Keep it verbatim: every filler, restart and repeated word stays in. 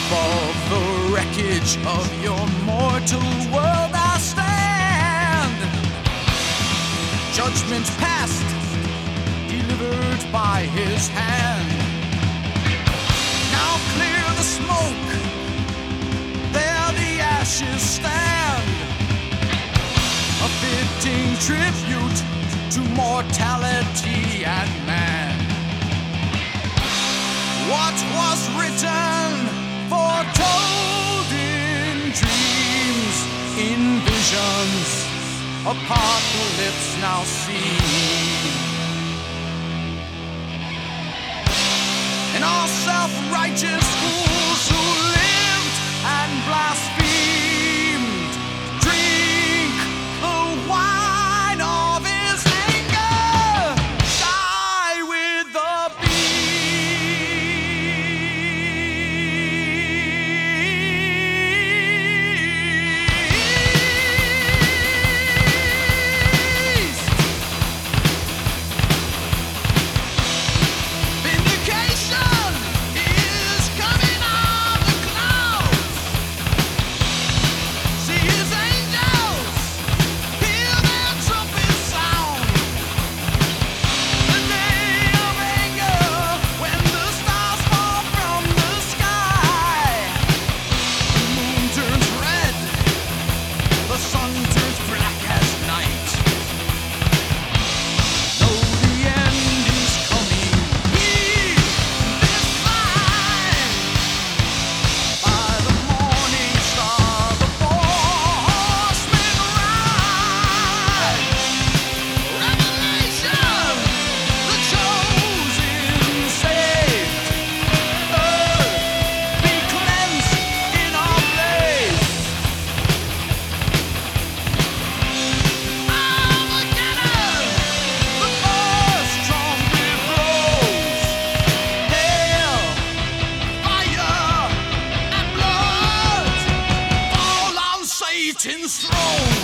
Above the wreckage of your mortal world I stand. Judgment passed, delivered by his hand. Now clear the smoke, there the ashes stand. A fitting tribute to mortality and man. What was written, foretold in dreams, in visions, apocalypse now seen. And all self-righteous fools who lived and blasphemed, drink the wine of his anger, die with the vindication is coming on the clouds. See his angels, hear their trumpets sound. The day of anger, when the stars fall from the sky. The moon turns red, the sun turns black as night. Though the end is coming, heed this line. By the morning star, the four horsemen ride. Revelation, the chosen saved. Earth be cleansed in our place. Armageddon, the first trumpet blows. Hail, fire, and blood fall on Satan's throne.